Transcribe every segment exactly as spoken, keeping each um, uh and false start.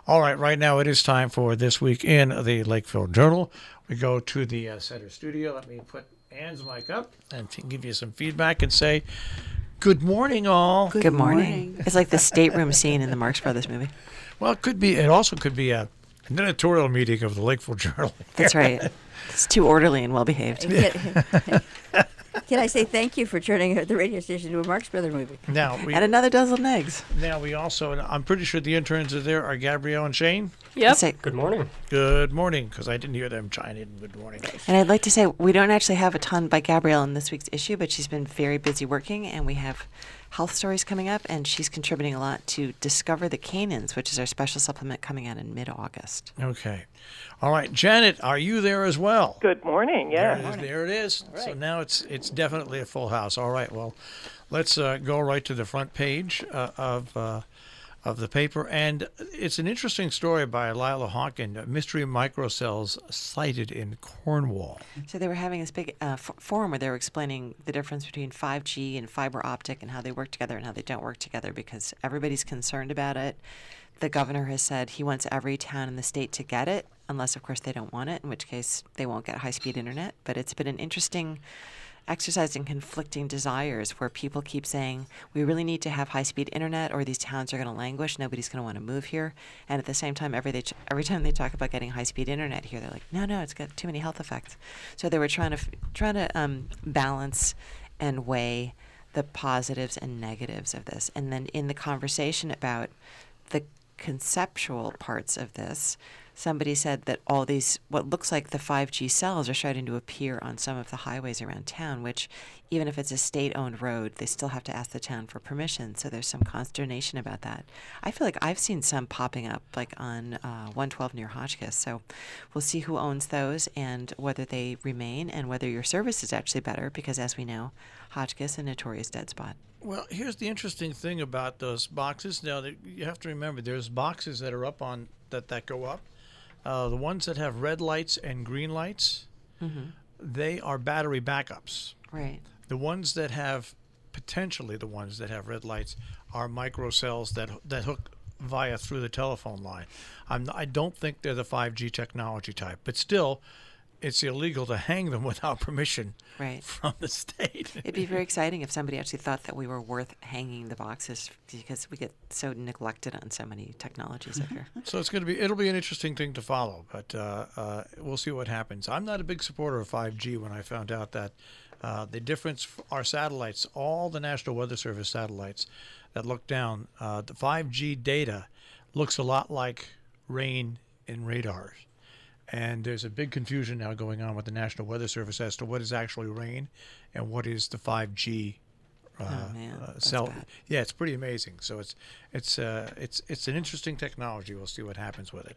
All right, right now it is time for This Week in the Lakeville Journal. We go to the uh, center studio. Let me put Anne's mic up and t- give you some feedback and say, good morning, all. Good, Good morning. morning. It's like the stateroom scene in the Marx Brothers movie. Well, it could be. It also could be a, an editorial meeting of the Lakeville Journal. That's right. It's too orderly and well-behaved. Can I say thank you for turning the radio station to a Marx Brothers movie? Now we, and another dozen eggs. Now we also, I'm pretty sure the interns are there, are Gabrielle and Shane. Yep. Say, good morning. Good morning, because I didn't hear them chime in. Good morning. And I'd like to say we don't actually have a ton by Gabrielle in this week's issue, but she's been very busy working, and we have health stories coming up, and she's contributing a lot to Discover the Canaans, which is our special supplement coming out in mid-August. Okay. All right. Janet, are you there as well? Good morning. Yeah. There it is. There it is. Right. So now it's it's definitely a full house. All right. Well, let's uh, go right to the front page uh, of uh, of the paper, and it's an interesting story by Lila Hawken. Mystery microcells sighted in Cornwall. So they were having this big uh, f- forum where they were explaining the difference between five G and fiber optic and how they work together and how they don't work together because everybody's concerned about it. The governor has said he wants every town in the state to get it, unless, of course, they don't want it, in which case they won't get high-speed internet. But it's been an interesting exercise in conflicting desires where people keep saying, we really need to have high-speed internet or these towns are going to languish, nobody's going to want to move here. And at the same time, every, they ch- every time they talk about getting high-speed internet here, they're like, no, no, it's got too many health effects. So they were trying to, f- trying to um, balance and weigh the positives and negatives of this. And then in the conversation about the conceptual parts of this, somebody said that all these, what looks like the five G cells are starting to appear on some of the highways around town, which even if it's a state-owned road, they still have to ask the town for permission. So there's some consternation about that. I feel like I've seen some popping up like on uh, one twelve near Hotchkiss. So we'll see who owns those and whether they remain and whether your service is actually better because, as we know, Hotchkiss is a notorious dead spot. Well, here's the interesting thing about those boxes. Now, you have to remember, there's boxes that are up on that, that go up. Uh, the ones that have red lights and green lights, Mm-hmm. they are battery backups. Right. The ones that have, potentially the ones that have red lights, are microcells that that hook via through the telephone line. I'm, I don't think they're the five G technology type, but still, it's illegal to hang them without permission Right. from the state. It'd be very exciting if somebody actually thought that we were worth hanging the boxes because we get so neglected on so many technologies up here. So it's going to be it'll be an interesting thing to follow, but uh, uh, we'll see what happens. I'm not a big supporter of five G. When I found out that uh, the difference our satellites, all the National Weather Service satellites that look down, uh, the five G data looks a lot like rain in radars. And there's a big confusion now going on with the National Weather Service as to what is actually rain and what is the five G uh, Oh, man, uh, that's cell. bad. Yeah, it's pretty amazing. So it's it's uh, it's it's an interesting technology. We'll see what happens with it.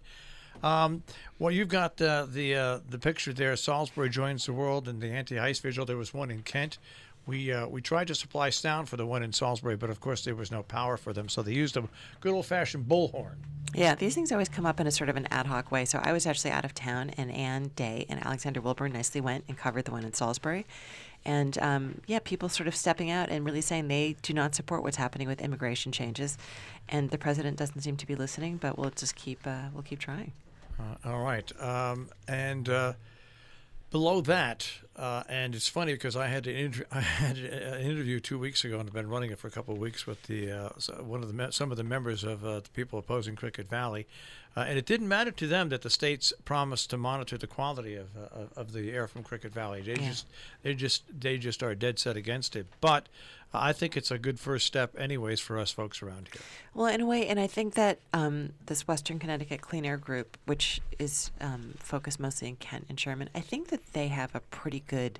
Um, well, you've got uh, the uh, the picture there. Salisbury joins the world in the anti-ice vigil. There was one in Kent. We uh, we tried to supply sound for the one in Salisbury, but of course there was no power for them, so they used a good old-fashioned bullhorn. Yeah, these things always come up in a sort of an ad hoc way. So I was actually out of town, and Ann Day and Alexander Wilburn nicely went and covered the one in Salisbury. And, um, yeah, people sort of stepping out and really saying they do not support what's happening with immigration changes. And the president doesn't seem to be listening, but we'll just keep uh, we'll keep trying. Uh, all right. Um, and uh, below that, uh, and it's funny because I had an, inter- I had an interview two weeks ago, and I've been running it for a couple of weeks with the uh, one of the me- some of the members of uh, the people opposing Cricket Valley, uh, and it didn't matter to them that the states promised to monitor the quality of uh, of the air from Cricket Valley. They Yeah. just they just they just are dead set against it. But uh, I think it's a good first step, anyways, for us folks around here. Well, in a way, and I think that um, this Western Connecticut Clean Air Group, which is um, focused mostly in Kent and Sherman, I think that they have a pretty good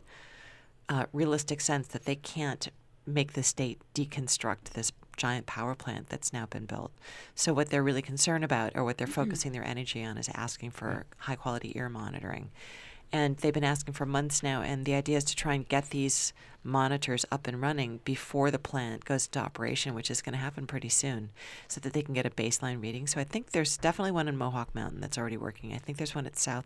uh, realistic sense that they can't make the state deconstruct this giant power plant that's now been built. So what they're really concerned about, or what they're focusing their energy on, is asking for high quality ear monitoring. And they've been asking for months now, and the idea is to try and get these monitors up and running before the plant goes into operation, which is going to happen pretty soon, so that they can get a baseline reading. So I think there's definitely one in Mohawk Mountain that's already working. I think there's one at South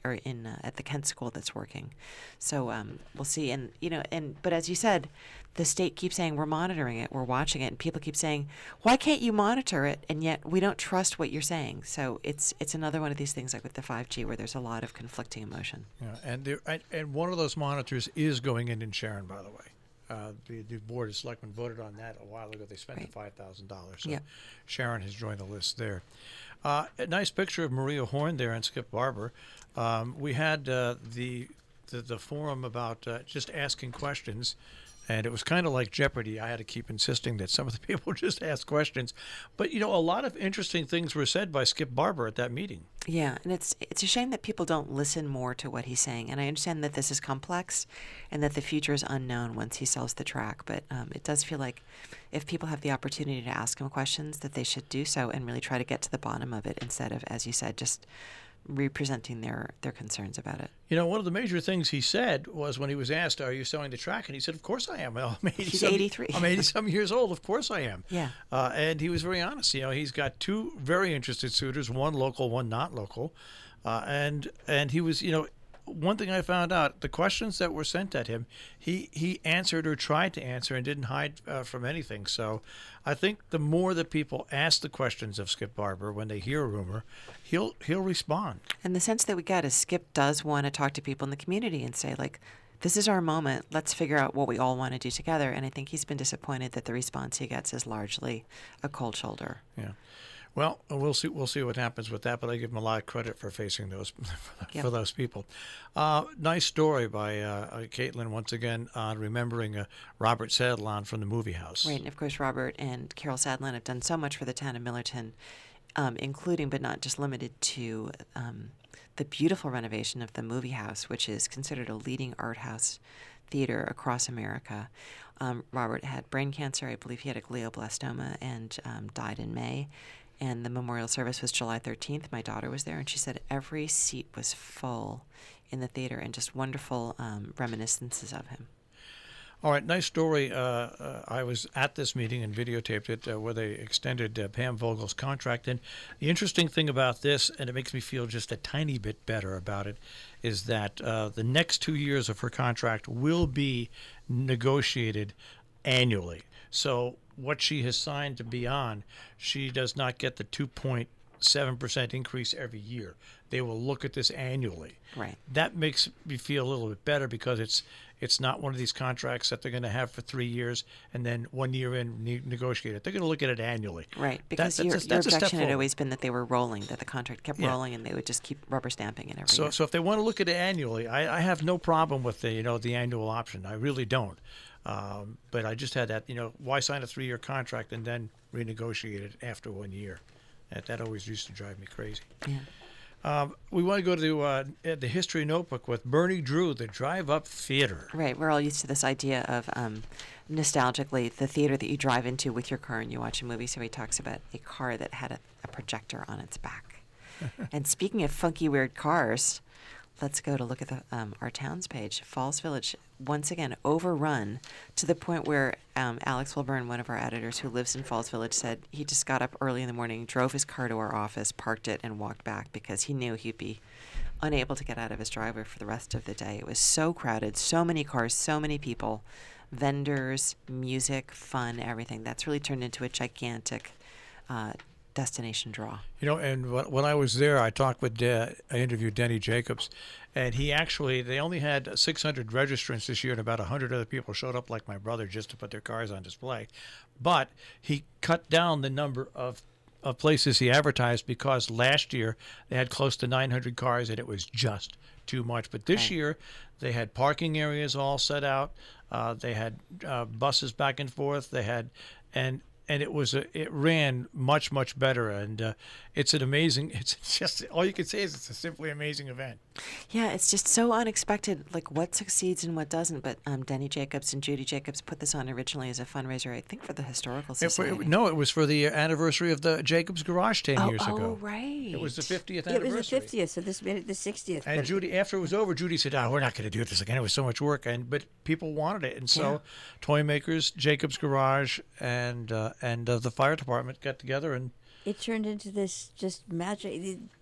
or in uh, at the Kent School that's working. So um, we'll see. And you know, and but as you said, the state keeps saying we're monitoring it, we're watching it, and people keep saying, why can't you monitor it? And yet we don't trust what you're saying. So it's it's another one of these things like with the five G where there's a lot of conflicting emotion. Yeah, and there, and- and one of those monitors is going in in Sharon, by the way. Uh, the, the board of selectmen voted on that a while ago. They spent the five thousand dollars. So Yep. Sharon has joined the list there. Uh, a nice picture of Maria Horn there and Skip Barber. Um, we had uh, the, the the forum about uh, just asking questions. And it was kind of like Jeopardy. I had to keep insisting that some of the people just ask questions. But, you know, a lot of interesting things were said by Skip Barber at that meeting. Yeah, and it's it's a shame that people don't listen more to what he's saying. And I understand that this is complex and that the future is unknown once he sells the track. But um, it does feel like if people have the opportunity to ask him questions, that they should do so and really try to get to the bottom of it instead of, as you said, just representing their, their concerns about it. You know, one of the major things he said was when he was asked, are you selling the track? And he said, of course I am. Well, I'm eighty He's some, eighty-three. I'm eighty-some years old. Of course I am. Yeah. Uh, and he was very honest. You know, he's got two very interested suitors, one local, one not local. Uh, and and he was, you know, one thing I found out, the questions that were sent at him, he, he answered or tried to answer and didn't hide uh, from anything. So I think the more that people ask the questions of Skip Barber when they hear a rumor, he'll he'll respond. And the sense that we get is Skip does want to talk to people in the community and say, like, this is our moment. Let's figure out what we all want to do together. And I think he's been disappointed that the response he gets is largely a cold shoulder. Yeah. Well, we'll see. We'll see what happens with that. But I give him a lot of credit for facing those for Yep. those people. Uh, nice story by uh, uh, Caitlin once again on remembering uh, Robert Sadlon from the Movie House. Right, and of course, Robert and Carol Sadlon have done so much for the town of Millerton, um, including but not just limited to um, the beautiful renovation of the Movie House, which is considered a leading art house theater across America. Um, Robert had brain cancer. I believe he had a glioblastoma and um, died in May. And the memorial service was July thirteenth. My daughter was there, and she said every seat was full in the theater and just wonderful um, reminiscences of him. All right, nice story. Uh, uh, I was at this meeting and videotaped it uh, where they extended uh, Pam Vogel's contract. And the interesting thing about this, and it makes me feel just a tiny bit better about it, is that uh, the next two years of her contract will be negotiated annually. So what she has signed to be on, she does not get the two point seven percent increase every year. They will look at this annually. Right. That makes me feel a little bit better because it's it's not one of these contracts that they're going to have for three years and then one year in ne- negotiate it. They're going to look at it annually. Right, because That- your, that's a- your that's a step objection had forward. always been that they were rolling, that the contract kept Yeah. rolling, and they would just keep rubber stamping it every So, year. so if they want to look at it annually, I, I have no problem with the you know the annual option. I really don't. Um, but I just had that you know why sign a three-year contract and then renegotiate it after one year? That that always used to drive me crazy. Yeah. Um, we want to go to uh, the History Notebook with Bernie Drew, the Drive Up Theater. Right, we're all used to this idea of um, nostalgically the theater that you drive into with your car and you watch a movie. So he talks about a car that had a, a projector on its back. And speaking of funky, weird cars, let's go to look at the um, our towns page. Falls Village, once again, overrun to the point where um, Alex Wilburn, one of our editors who lives in Falls Village, said he just got up early in the morning, drove his car to our office, parked it, and walked back because he knew he'd be unable to get out of his driveway for the rest of the day. It was so crowded, so many cars, so many people, vendors, music, fun, everything. That's really turned into a gigantic uh, destination draw. You know, and wh- when I was there, I talked with, De- I interviewed Denny Jacobs, and he actually, they only had six hundred registrants this year, and about one hundred other people showed up, like my brother, just to put their cars on display. But he cut down the number of, of places he advertised because last year they had close to nine hundred cars, and it was just too much. But this Right. year, they had parking areas all set out. Uh, they had uh, buses back and forth. They had, and and it was a, it ran much much better, and uh, it's an amazing. It's just all you can say is it's a simply amazing event. Yeah, it's just so unexpected, like what succeeds and what doesn't. But um, Denny Jacobs and Judy Jacobs put this on originally as a fundraiser, I think, for the Historical It- it- Society. no, it was for the anniversary of the Jacobs Garage ten oh, years oh, ago. right. It was the fiftieth It anniversary. was the fiftieth, so this made it the sixtieth. And but- Judy, after it was over, Judy said, "Oh, we're not going to do this again. It was so much work." And but people wanted it, and so Yeah. Toy Makers, Jacobs Garage, and uh, and uh, the fire department got together and It turned into this just magic. The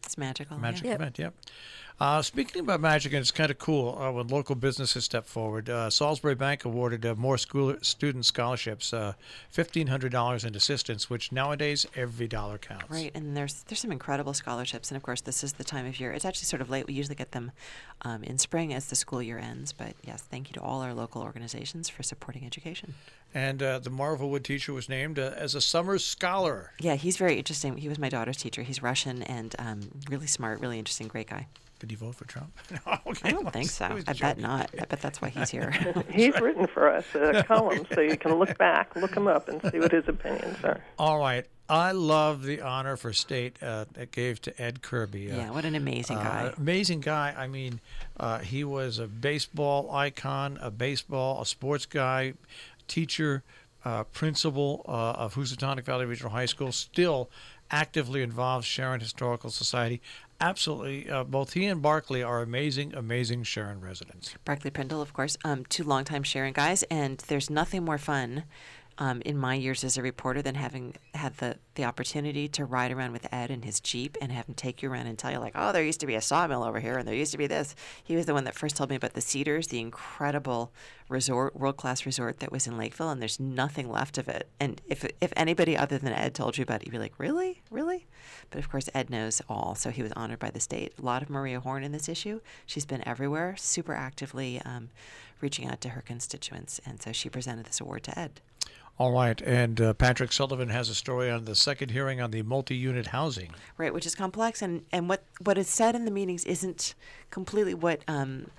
It's magical. Magic yeah. Yep. event, yep. Uh, speaking about magic, and it's kind of cool uh, when local businesses step forward. Uh, Salisbury Bank awarded uh, more school student scholarships, uh, fifteen hundred dollars in assistance, which nowadays every dollar counts. Right, and there's there's some incredible scholarships, and of course this is the time of year. It's actually sort of late. We usually get them um, in spring as the school year ends. But yes, thank you to all our local organizations for supporting education. And uh, the Marvelwood teacher was named uh, as a summer scholar. Yeah, he's very interesting. He was my daughter's teacher. He's Russian and um, really smart, really interesting, great guy. Did he vote for Trump? No, okay, I don't think it so. was I bet joking. not. I bet that's why he's here. He's written for us a column, so you can look back, look him up, and see what his opinions are. All right. I love the honor for state uh, that gave to Ed Kirby. Uh, Yeah, what an amazing uh, guy. Amazing guy. I mean, uh, he was a baseball icon, a baseball, a sports guy, teacher, uh, principal uh, of Housatonic Valley Regional High School, still actively involved Sharon Historical Society. Absolutely. Uh, both he and Barkley are amazing, amazing Sharon residents. Barclay Prindle, of course, um, two longtime Sharon guys, and there's nothing more fun um, in my years as a reporter than having had the, the opportunity to ride around with Ed in his Jeep and have him take you around and tell you, like, oh, there used to be a sawmill over here, and there used to be this. He was the one that first told me about the Cedars, the incredible resort, world-class resort that was in Lakeville, and there's nothing left of it. And if if anybody other than Ed told you about it, you'd be like, really? Really? But of course, Ed knows all, so he was honored by the state. A lot of Maria Horn in this issue. She's been everywhere, super actively um, reaching out to her constituents, and so she presented this award to Ed. All right. And uh, Patrick Sullivan has a story on the second hearing on the multi-unit housing. Right, which is complex, and, and what, what is said in the meetings isn't completely what um,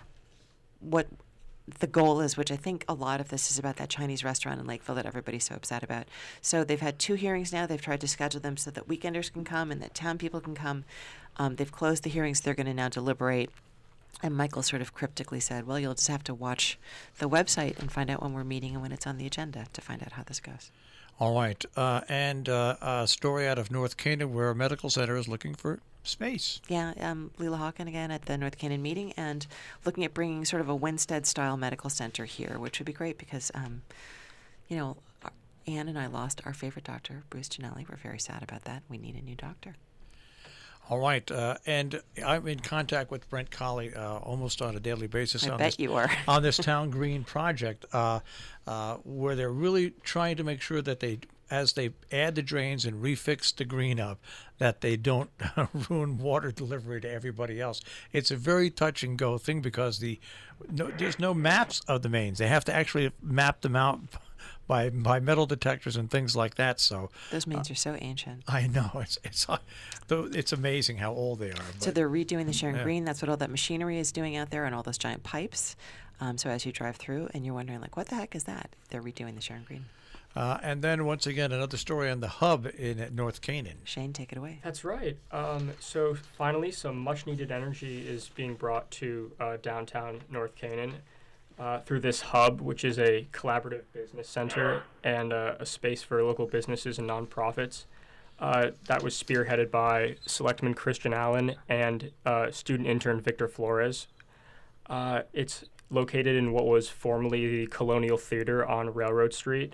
what the goal is, which I think a lot of this is about that Chinese restaurant in Lakeville that everybody's so upset about. So they've had two hearings now. They've tried to schedule them so that weekenders can come and that town people can come. Um, they've closed the hearings. They're going to now deliberate. And Michael sort of cryptically said, well, you'll just have to watch the website and find out when we're meeting and when it's on the agenda to find out how this goes. All right. Uh, and uh, a story out of North Canaan where a medical center is looking for space. Yeah, um, Leela Hawken again at the North Canaan meeting and looking at bringing sort of a Winstead-style medical center here, which would be great because, um, you know, Anne and I lost our favorite doctor, Bruce Ginelli. We're very sad about that. We need a new doctor. All right. Uh, and I'm in contact with Brent Colley uh, almost on a daily basis I on, bet this, you are. on this Town Green project uh, uh, where they're really trying to make sure that they, as they add the drains and refix the green up, that they don't ruin water delivery to everybody else. It's a very touch and go thing because the no, there's no maps of the mains. They have to actually map them out by by metal detectors and things like that. So Those mains uh, are so ancient. I know it's it's it's amazing how old they are. But, so they're redoing the Sharon yeah. Green. That's what all that machinery is doing out there and all those giant pipes. Um, so as you drive through and you're wondering, like, what the heck is that? They're redoing the Sharon Green. Uh, and then once again, another story on the hub in North Canaan. Shane, take it away. That's right. Um, so finally, some much-needed energy is being brought to uh, downtown North Canaan uh, through this hub, which is a collaborative business center and uh, a space for local businesses and nonprofits. Uh, that was spearheaded by Selectman Christian Allen and uh, student intern Victor Flores. Uh, it's located in what was formerly the Colonial Theater on Railroad Street.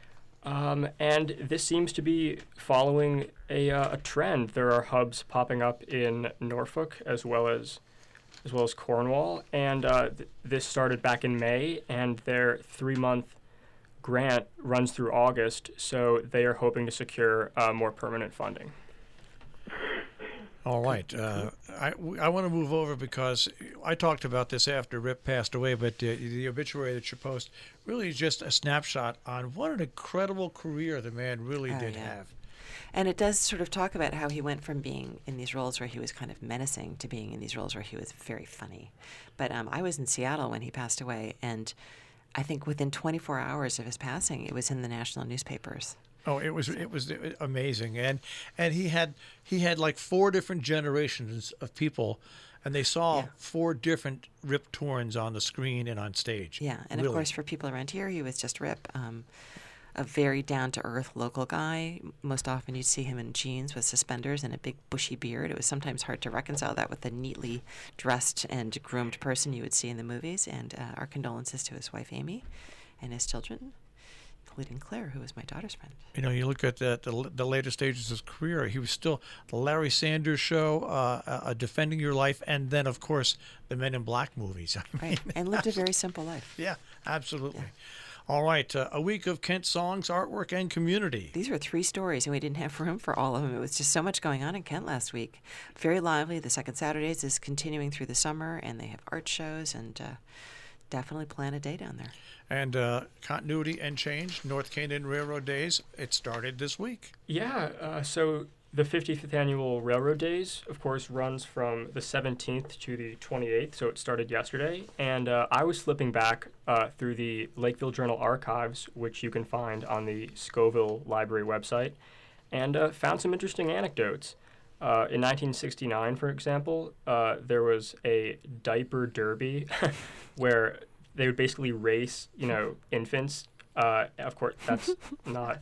Um, and this seems to be following a, uh, a trend. There are hubs popping up in Norfolk as well as as well as Cornwall, and uh, th- this started back in May, and their three-month grant runs through August, so they are hoping to secure uh, more permanent funding. All right. Uh, I, I want to move over because I talked about this after Rip passed away, but uh, the obituary that you post really is just a snapshot on what an incredible career the man really Oh, did yeah. have. And it does sort of talk about how he went from being in these roles where he was kind of menacing to being in these roles where he was very funny. But um, I was in Seattle when he passed away, and I think within twenty-four hours of his passing, it was in the national newspapers. Oh, it was it was amazing, and and he had he had like four different generations of people, and they saw Yeah. four different Rip Torns on the screen and on stage. Yeah, and Really. of course for people around here, he was just Rip, um, a very down-to-earth local guy. Most often you'd see him in jeans with suspenders and a big bushy beard. It was sometimes hard to reconcile that with the neatly dressed and groomed person you would see in the movies. And uh, our condolences to his wife Amy and his children. including Claire, who was my daughter's friend. You know, you look at the, the, the later stages of his career, he was still the Larry Sanders Show, uh, uh, Defending Your Life, and then, of course, the Men in Black movies. I mean, Right, and lived a very simple life. yeah, absolutely. Yeah. All right, uh, a week of Kent songs, artwork, and community. These were three stories, and we didn't have room for all of them. It was just so much going on in Kent last week. Very lively. The Second Saturdays is continuing through the summer, and they have art shows, and uh, definitely plan a day down there. And uh, continuity and change, North Canaan Railroad Days, it started this week. Yeah, uh, so the fifty-fifth annual Railroad Days, of course, runs from the seventeenth to the twenty-eighth, so it started yesterday. And uh, I was flipping back uh, through the Lakeville Journal archives, which you can find on the Scoville Library website, and uh, found some interesting anecdotes. Uh, in nineteen sixty-nine, for example, uh, there was a diaper derby where they would basically race, you know, infants. Uh, of course, that's not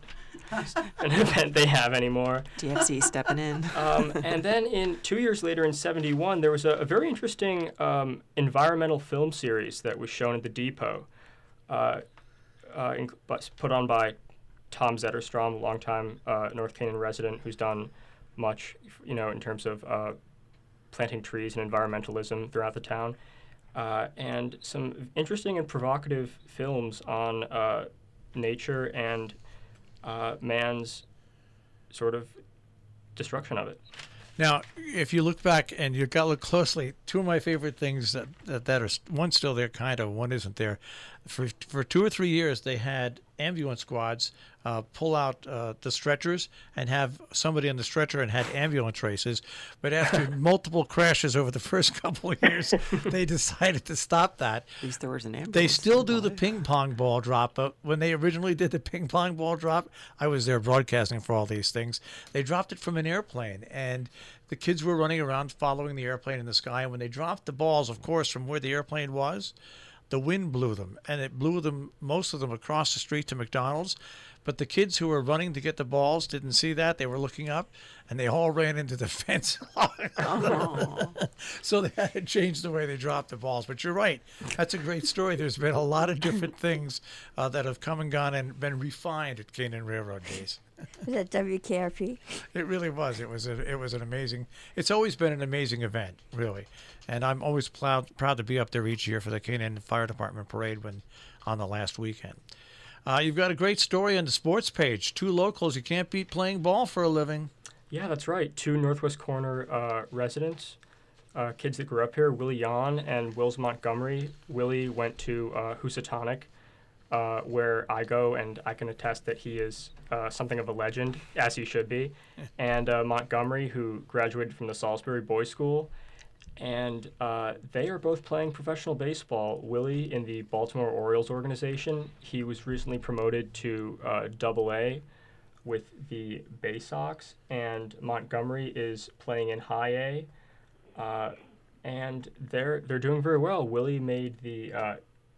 an event they have anymore. D F C stepping in. Um, and then in two years later, in seventy-one, there was a, a very interesting um, environmental film series that was shown at the Depot, uh, uh, in, but put on by Tom Zetterstrom, a longtime uh, North Canaan resident who's done much, you know, in terms of uh, planting trees and environmentalism throughout the town. Uh, and some interesting and provocative films on uh, nature and uh, man's sort of destruction of it. Now, if you look back and you've got to look closely, two of my favorite things that, that, that are, one's still there, kind of, one isn't there. For for two or three years, they had ambulance squads uh, pull out uh, the stretchers and have somebody on the stretcher and had ambulance races. But after multiple crashes over the first couple of years, they decided to stop that. At least there was an ambulance. They still do the involved. ping pong ball drop, but when they originally did the ping pong ball drop, I was there broadcasting for all these things. They dropped it from an airplane, and the kids were running around following the airplane in the sky. And when they dropped the balls, of course, from where the airplane was, the wind blew them, and it blew them, most of them, across the street to McDonald's. But the kids who were running to get the balls didn't see that. They were looking up, and they all ran into the fence. Oh. So they had to change the way they dropped the balls. But you're right. That's a great story. There's been a lot of different things uh, that have come and gone and been refined at Canaan Railroad Days. Was that W K R P? It really was. It was. A, it was an amazing. It's always been an amazing event, really, and I'm always proud proud to be up there each year for the Canaan Fire Department parade when on the last weekend. Uh, you've got a great story on the sports page. Two locals you can't beat playing ball for a living. Yeah, that's right. Two Northwest Corner uh, residents, uh, kids that grew up here, Willie Yon and Wills Montgomery. Willie went to uh, Housatonic, uh, where I go, and I can attest that he is uh, something of a legend, as he should be. And uh, Montgomery, who graduated from the Salisbury Boys School. And uh, they are both playing professional baseball. Willie in the Baltimore Orioles organization. He was recently promoted to uh, Double A with the Bay Sox, and Montgomery is playing in High A, uh, and they're they're doing very well. Willie made the, uh,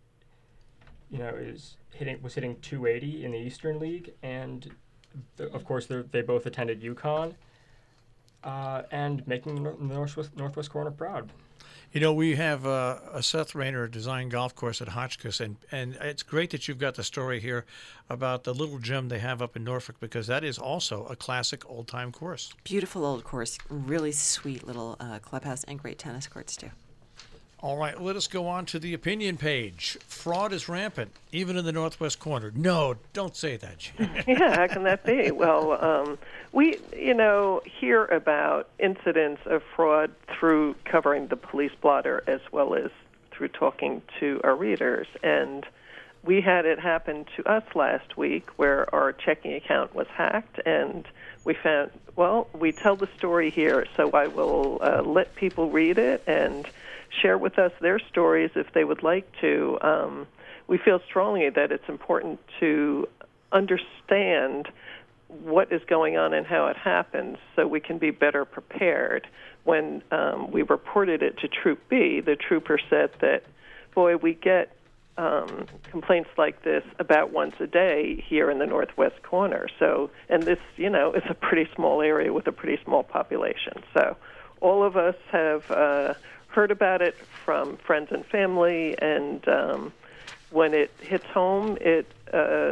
you know, is hitting was hitting two eighty in the Eastern League, and th- of course they they both attended UConn. Uh, and making the Nor- Northwest, Northwest Corner proud. You know, we have uh, a Seth Rayner designed golf course at Hotchkiss, and, and it's great that you've got the story here about the little gym they have up in Norfolk, because that is also a classic old-time course. Beautiful old course, really sweet little uh, clubhouse, and great tennis courts too. All right, let us go on to the opinion page. Fraud is rampant, even in the Northwest Corner. No, don't say that, Jan. Yeah, how can that be? Well, um, we, you know, hear about incidents of fraud through covering the police blotter as well as through talking to our readers. And we had it happen to us last week where our checking account was hacked, and we found, well, we tell the story here, so I will uh, let people read it and share with us their stories if they would like to. Um, we feel strongly that it's important to understand what is going on and how it happens so we can be better prepared. When um, we reported it to Troop B, the trooper said that, boy, we get um, complaints like this about once a day here in the Northwest Corner. So, and this, you know, is a pretty small area with a pretty small population. So all of us have uh, heard about it from friends and family, and um, when it hits home, it uh,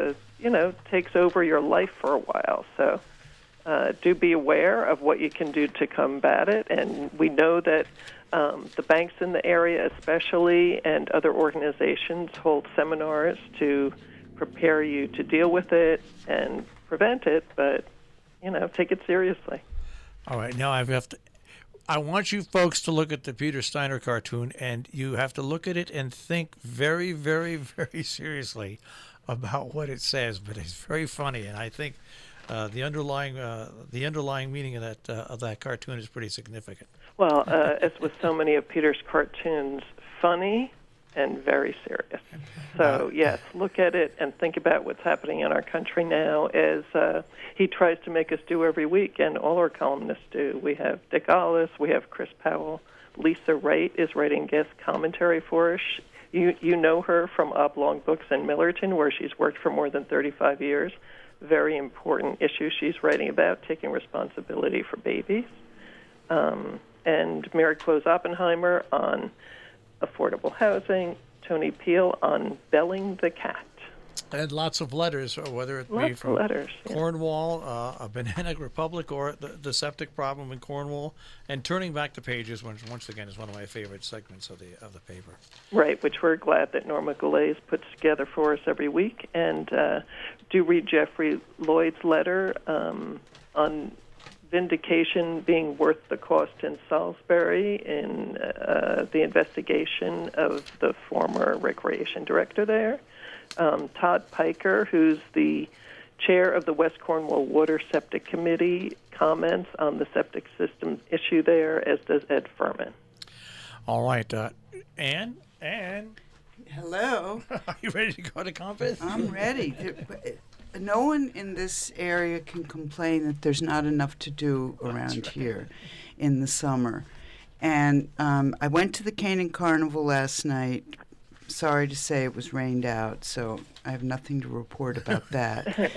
you know, takes over your life for a while. So uh, do be aware of what you can do to combat it. And we know that um, the banks in the area especially and other organizations hold seminars to prepare you to deal with it and prevent it, but, you know, take it seriously. All right, now I have to. I want you folks to look at the Peter Steiner cartoon, and you have to look at it and think very, very, very seriously about what it says. But it's very funny, and I think uh, the underlying uh, the underlying meaning of that uh, of that cartoon is pretty significant. Well, uh, as with so many of Peter's cartoons, funny and very serious. So, yes, look at it and think about what's happening in our country now as uh, he tries to make us do every week, and all our columnists do. We have Dick Ollis, we have Chris Powell. Lisa Wright is writing guest commentary for us. You, you know her from Oblong Books in Millerton, where she's worked for more than thirty-five years. Very important issue she's writing about, taking responsibility for babies. Um, and Mary Close Oppenheimer on affordable housing, Tony Peel on Belling the Cat. And lots of letters, or whether it Lots be of from letters, yeah. Cornwall, uh, a banana republic, or the, the septic problem in Cornwall. And turning back the pages, which once again is one of my favorite segments of the of the paper. Right, which we're glad that Norma Goulet puts together for us every week. And uh, do read Jeffrey Lloyd's letter um, on vindication being worth the cost in Salisbury in uh, the investigation of the former recreation director there. Um, Todd Piker, who's the chair of the West Cornwall Water Septic Committee, comments on the septic system issue there, as does Ed Furman. All right, uh, Ann, Ann, Hello. are you ready to go to Compass? I'm ready. No one in this area can complain that there's not enough to do around right. here in the summer. And um, I went to the Canaan Carnival last night. Sorry to say it was rained out, so I have nothing to report about that.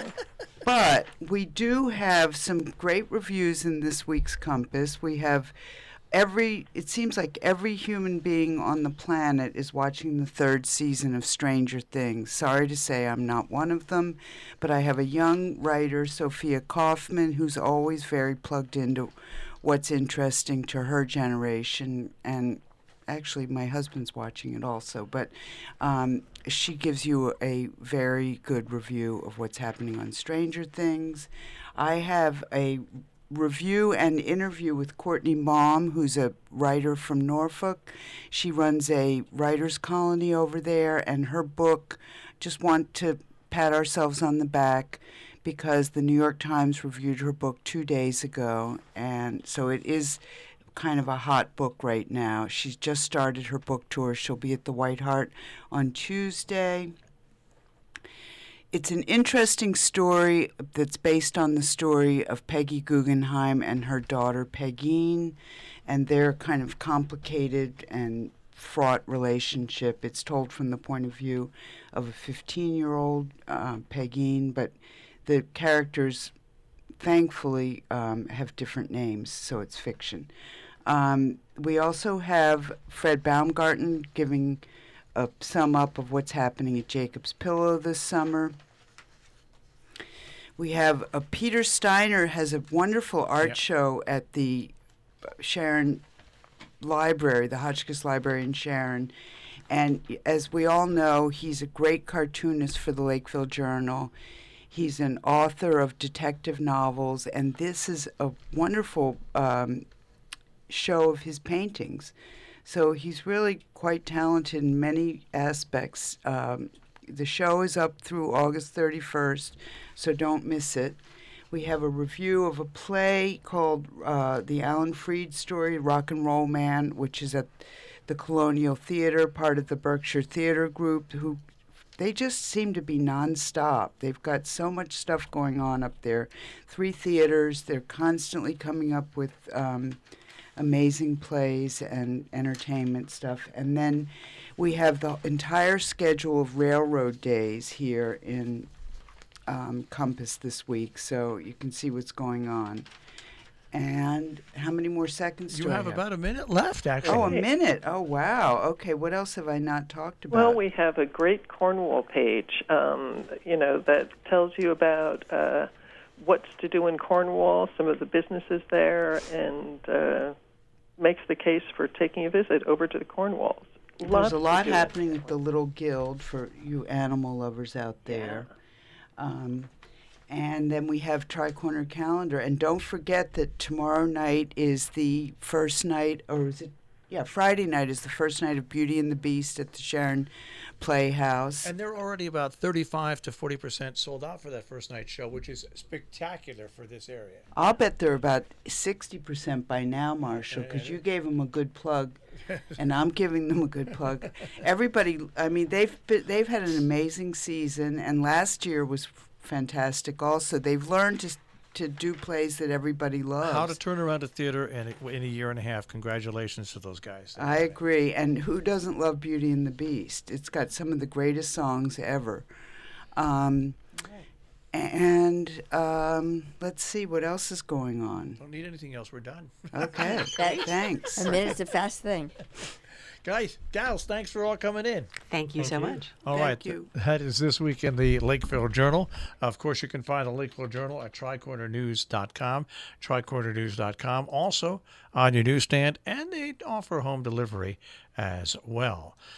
But we do have some great reviews in this week's Compass. We have every, it seems like every human being on the planet is watching the third season of Stranger Things. Sorry to say I'm not one of them, but I have a young writer, Sophia Kaufman, who's always very plugged into what's interesting to her generation, and actually my husband's watching it also, but um, she gives you a very good review of what's happening on Stranger Things. I have a review and interview with Courtney Baum, who's a writer from Norfolk. She runs a writer's colony over there, and her book, just want to pat ourselves on the back because the New York Times reviewed her book two days ago, and so it is kind of a hot book right now. She's just started her book tour. She'll be at the White Hart on Tuesday. It's an interesting story that's based on the story of Peggy Guggenheim and her daughter Pegeen, and their kind of complicated and fraught relationship. It's told from the point of view of a fifteen-year-old uh, Pegeen, but the characters, thankfully, um, have different names, so it's fiction. Um, we also have Fred Baumgarten giving a sum up of what's happening at Jacob's Pillow this summer. We have a Peter Steiner has a wonderful art yep. show at the Sharon Library, the Hotchkiss Library in Sharon. And as we all know, he's a great cartoonist for the Lakeville Journal. He's an author of detective novels, and this is a wonderful um, show of his paintings. So he's really quite talented in many aspects. Um, the show is up through August thirty-first, so don't miss it. We have a review of a play called uh, The Alan Freed Story, Rock and Roll Man, which is at the Colonial Theater, part of the Berkshire Theater Group, who they just seem to be nonstop. They've got so much stuff going on up there. Three theaters. They're constantly coming up with um, amazing plays and entertainment stuff. And then we have the entire schedule of railroad days here in um, Compass this week, so you can see what's going on. And how many more more seconds You do I have about a minute left, actually. Oh, a minute. Oh, wow. Okay, what else have I not talked about? Well, we have a great Cornwall page, um, you know, that tells you about uh, what's to do in Cornwall, some of the businesses there, and uh, makes the case for taking a visit over to the Cornwalls. There's Lots a lot to do. happening at the Little Guild for you animal lovers out there. Um, and then we have Tri-Corner Calendar. And don't forget that tomorrow night is the first night, or is it? Yeah, Friday night is the first night of Beauty and the Beast at the Sharon Playhouse. And they're already about thirty-five to forty percent sold out for that first night show, which is spectacular for this area. I'll bet they're about sixty percent by now, Marshall, because you gave them a good plug, and I'm giving them a good plug. Everybody, I mean, they've been, they've had an amazing season, and last year was fantastic also. They've learned to to do plays that everybody loves. How to turn around a theater in a, in a year and a half. Congratulations to those guys. I agree. And who doesn't love Beauty and the Beast? It's got some of the greatest songs ever. Um, and um, let's see, what else is going on? Don't need anything else. We're done. Okay, That- thanks. A minute's a fast thing. Guys, gals, thanks for all coming in. Thank you so much. All Thank right, you. that is This Week in the Lakeville Journal. Of course, you can find the Lakeville Journal at tri corner news dot com, tri corner news dot com, also on your newsstand, and they offer home delivery as well.